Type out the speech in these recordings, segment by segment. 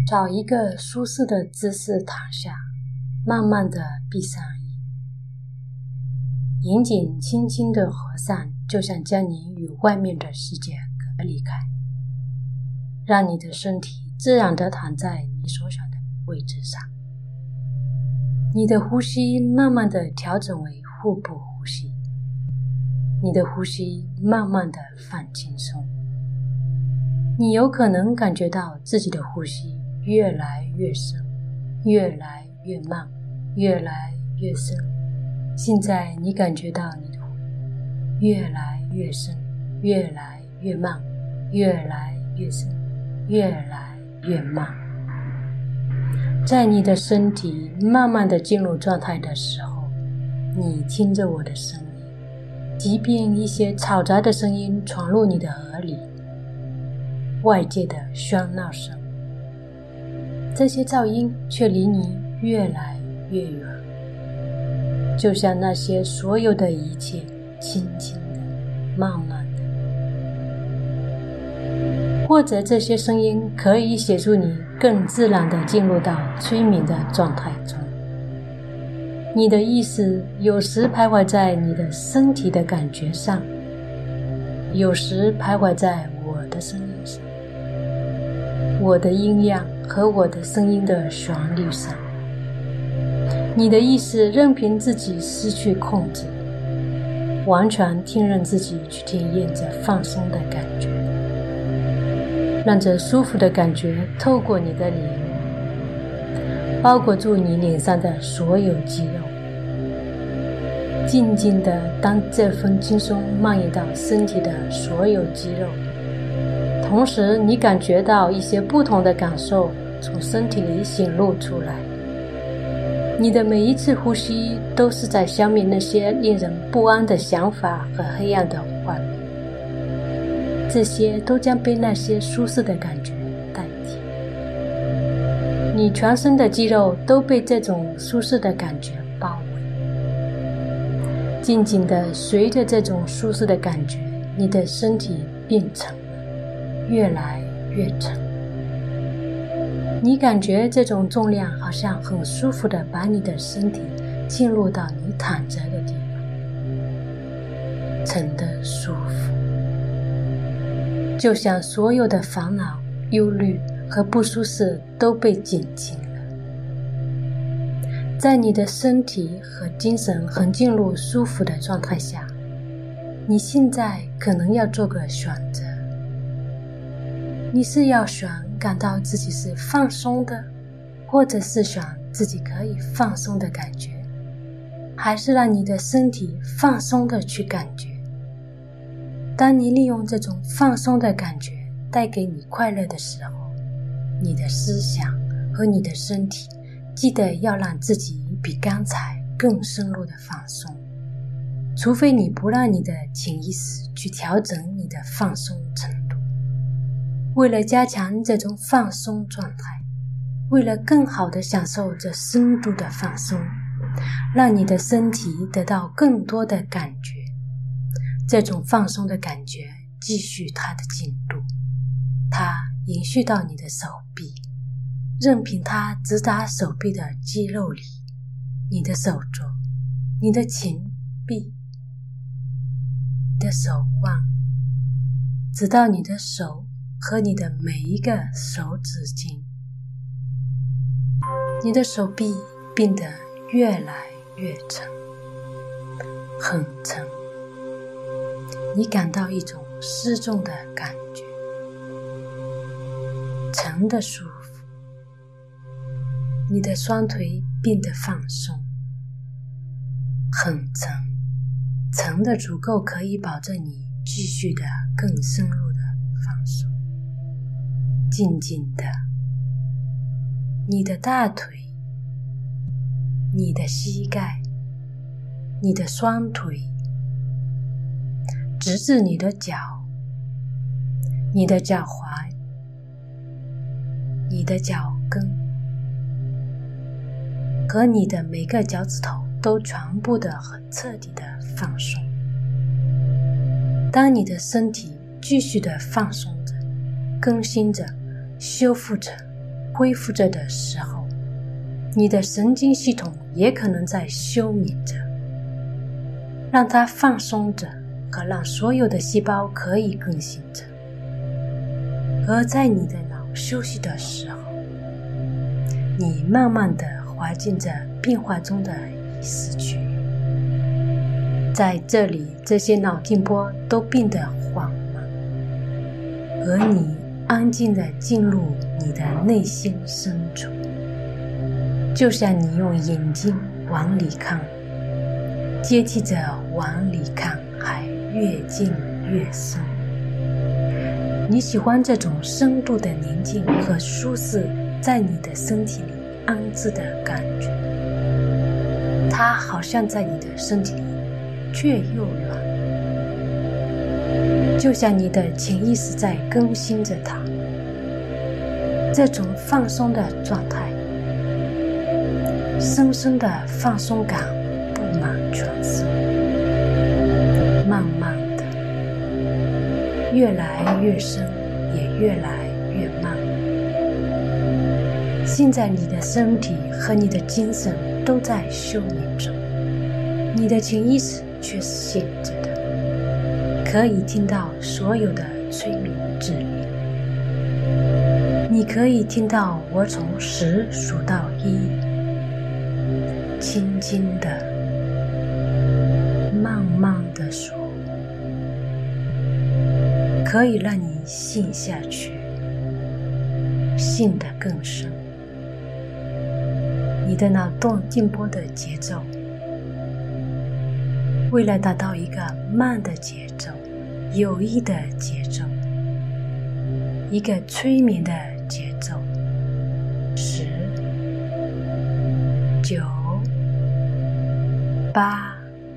找一个舒适的姿势躺下，慢慢地闭上眼，眼睛轻轻地合上，就像将你与外面的世界隔离开，让你的身体自然地躺在你所想的位置上。你的呼吸慢慢地调整为腹部呼吸，你的呼吸慢慢地放轻松。你有可能感觉到自己的呼吸越来越深，越来越慢，越来越深。现在你感觉到你的呼吸越来越深，越来越慢，越来越深，越来越慢。在你的身体慢慢地进入状态的时候，你听着我的声音，即便一些嘈杂的声音闯入你的耳里，外界的喧闹声，这些噪音却离你越来越远，就像那些所有的一切轻轻的、慢慢的。或者这些声音可以协助你更自然地进入到催眠的状态中。你的意识有时徘徊在你的身体的感觉上，有时徘徊在我的声音上，我的音量和我的声音的旋律上。你的意识任凭自己失去控制，完全听任自己去体验着放松的感觉，让这舒服的感觉透过你的脸，包裹住你脸上的所有肌肉，静静地当这份轻松蔓延到身体的所有肌肉，同时你感觉到一些不同的感受从身体里显露出来。你的每一次呼吸都是在消灭那些令人不安的想法和黑暗的画面，这些都将被那些舒适的感觉代替。你全身的肌肉都被这种舒适的感觉包围，静静地随着这种舒适的感觉，你的身体变沉了，越来越沉。你感觉这种重量好像很舒服地把你的身体进入到你躺着的地方，沉得舒服，就像所有的烦恼、忧虑和不舒适都被减轻了。在你的身体和精神很进入舒服的状态下，你现在可能要做个选择。你是要选感到自己是放松的，或者是选自己可以放松的感觉，还是让你的身体放松的去感觉？当你利用这种放松的感觉带给你快乐的时候，你的思想和你的身体记得要让自己比刚才更深入的放松，除非你不让你的潜意识去调整你的放松程度。为了加强这种放松状态，为了更好地享受这深度的放松，让你的身体得到更多的感觉，这种放松的感觉继续它的进度，它延续到你的手臂，任凭它直达手臂的肌肉里，你的手肘，你的前臂，你的手腕，直到你的手和你的每一个手指尖。你的手臂变得越来越沉，很沉，你感到一种失重的感觉，沉的舒服。你的双腿变得放松，很沉，沉的足够可以保证你继续的更深入的放松。静静的，你的大腿，你的膝盖，你的双腿，直至你的脚，你的脚踝，你的脚跟，和你的每个脚趾头都全部的很彻底的放松。当你的身体继续的放松着，更新着，修复着， 恢复着的时候，你的神经系统也可能在休眠着，让它放松着和让所有的细胞可以更新着。而在你的脑休息的时候，你慢慢地滑进着变化中的意识区域。在这里，这些脑电波都变得缓慢，而你安静地进入你的内心深处，就像你用眼睛往里看，接替着往里看还越进越深。你喜欢这种深度的宁静和舒适在你的身体里安置的感觉，它好像在你的身体里却又软，就像你的潜意识在更新着它。这种放松的状态，深深的放松感布满全身，慢慢的越来越深，也越来越慢。现在你的身体和你的精神都在休眠中，你的潜意识却是醒着的，可以听到所有的催眠指令。你可以听到我从10数到1，轻轻的、慢慢的数，可以让你陷下去，陷得更深。你的脑电波的节奏，为了达到一个慢的节奏、有益的节奏、一个催眠的节奏，10、9、8，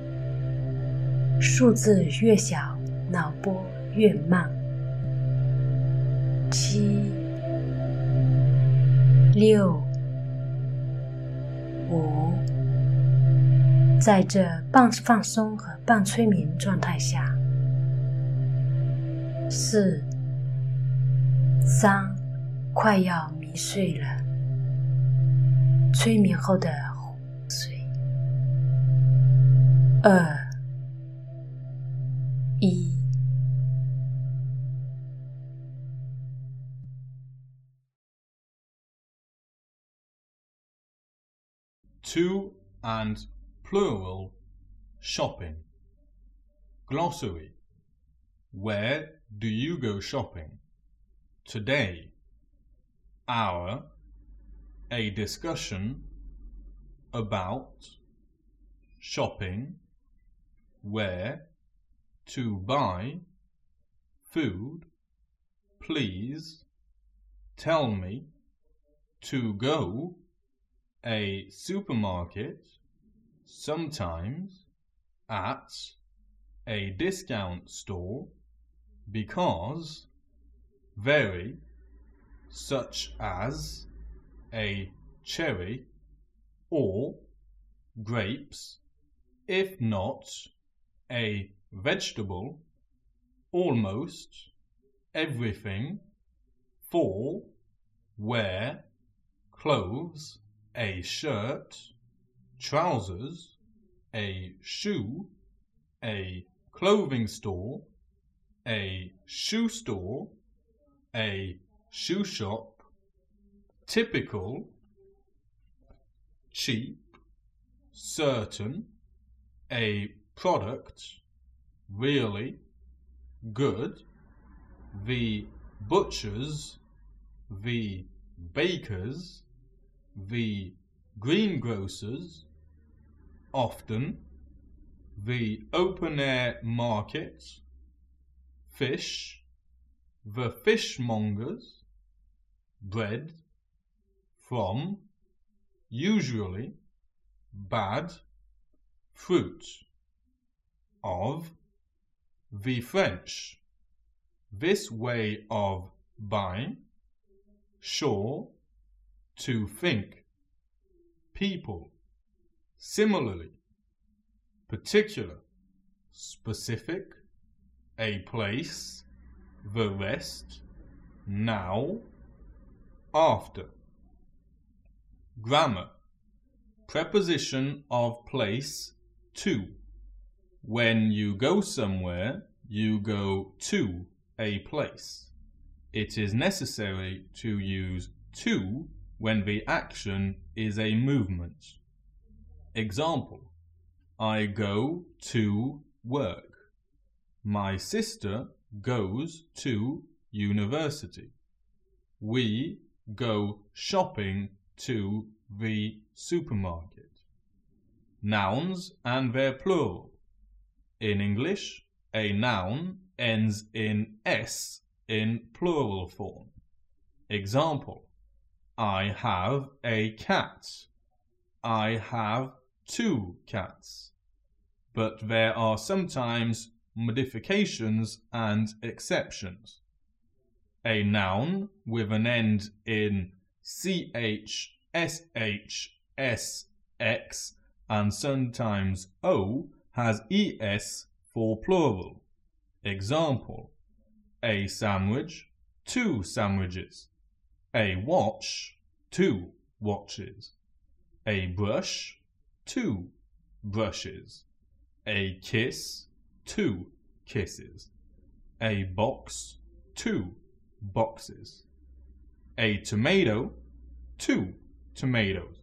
数字越小，脑波越慢。7、6、5，在这半放松和半催眠状态下，4、3，快要迷睡了，催眠后的昏睡。2、1。 To and plural shopping. Glossary. Where do you go shopping? Today. Hour. A discussion about shopping, where, to buy, food, please, tell me, to go, a supermarket, sometimes, at, a discount store, because, very, such as, a cherry, or grapes, if not, a vegetable, almost, everything, for, wear, clothes, a shirt, trousers, a shoe, a clothing store, a shoe store, a shoe shop, typical, cheap, certain, a product, really, good, the butchers, the bakers, the greengrocers, often, the open-air market, fish, the fishmongers, bread, from, usually, bad, fruit, of, the French, this way of buying, sure, to think, people, similarly, particular, specific, a place, the rest, now, after. Grammar. Preposition of place to. When you go somewhere, you go to a place. It is necessary to use to when the action is a movement. Example: I go to work. My sister goes to university. We go shopping to the supermarket. Nouns and their plural. In English, a noun ends in s in plural form. Example: I have a cat. I have 2 cats. But there are sometimes modifications and exceptions. A noun with an end in ch, sh, sx, and sometimes o has es for plural. Example: a sandwich, 2 sandwiches. A watch, 2 watches. A brush, 2 brushes. A kiss, 2 kisses. A box, 2 boxes. A tomato, 2 tomatoes.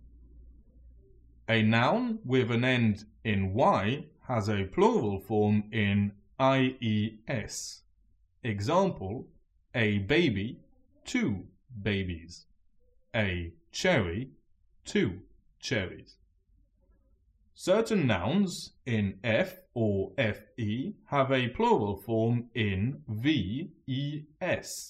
A noun with an end in y has a plural form in ies. Example: a baby, 2 babies. A cherry, 2 cherries. Certain nouns in f or fe have a plural form in ves.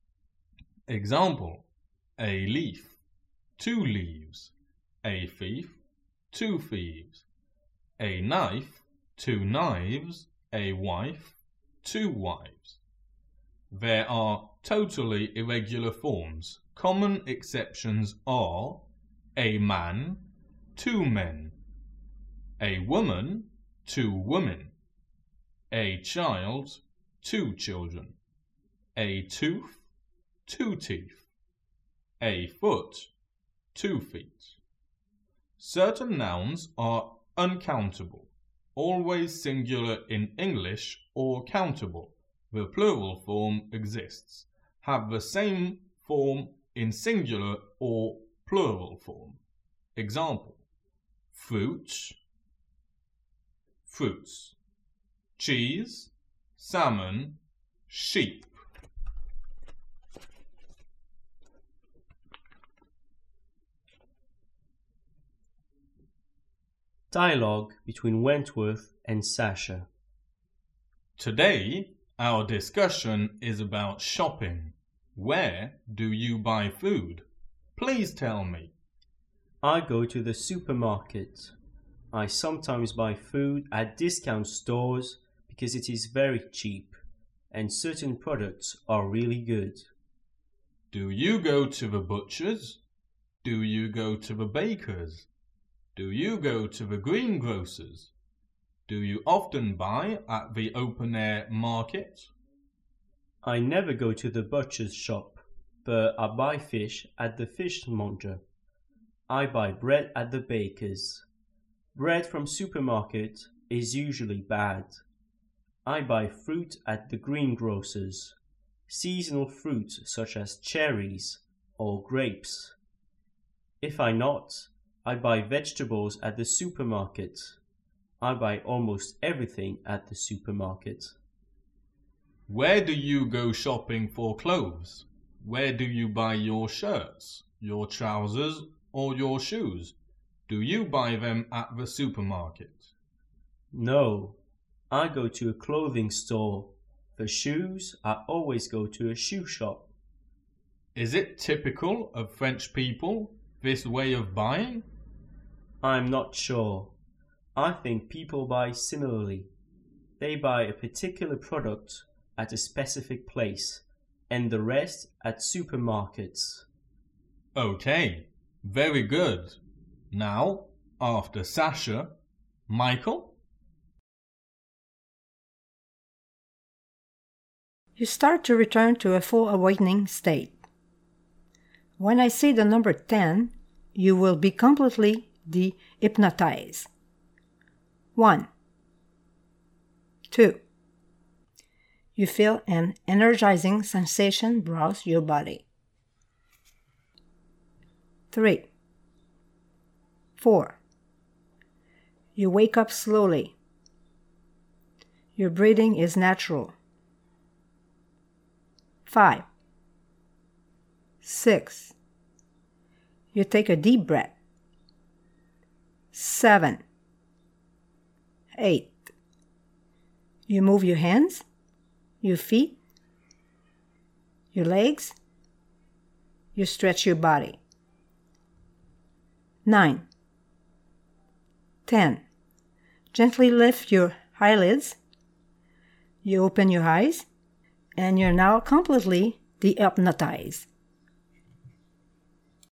Example: a leaf, 2 leaves. A thief, 2 thieves. A knife, 2 knives. A wife, 2 wives. There are totally irregular forms. Common exceptions are a man, 2 men. A woman, 2 women. A child, 2 children. A tooth, 2 teeth. A foot, 2 feet. Certain nouns are uncountable, always singular in English, or countable. The plural form exists. Have the same form in singular or plural form. Example: fruit, fruits. Cheese, salmon, sheep. Dialogue between Wentworth and Sasha. Today, our discussion is about shopping. Where do you buy food? Please tell me. I go to the supermarket. I sometimes buy food at discount stores because it is very cheap and certain products are really good. Do you go to the butcher's? Do you go to the baker's? Do you go to the greengrocer's? Do you often buy at the open-air market? I never go to the butcher's shop, but I buy fish at the fishmonger. I buy bread at the baker's. Bread from supermarket is usually bad. I buy fruit at the greengrocer's. Seasonal fruit such as cherries or grapes. If I not, I buy vegetables at the supermarket. I buy almost everything at the supermarket. Where do you go shopping for clothes? Where do you buy your shirts, your trousers, or your shoes? Do you buy them at the supermarket? No, I go to a clothing store. For shoes, I always go to a shoe shop. Is it typical of French people, this way of buying? I'm not sure. I think people buy similarly. They buy a particular product at a specific place and the rest at supermarkets. Okay, very good. Now, after Sasha, Michael? You start to return to a full awakening state. When I say the number 10, you will be completely de-hypnotized. 1. 2. You feel an energizing sensation browse your body. 3. 4. You wake up slowly. Your breathing is natural. 5. 6. You take a deep breath. 7. 8. You move your hands, your feet, your legs. You stretch your body. 9. 10. Gently lift your eyelids. You open your eyes, and you're now completely de-hypnotized.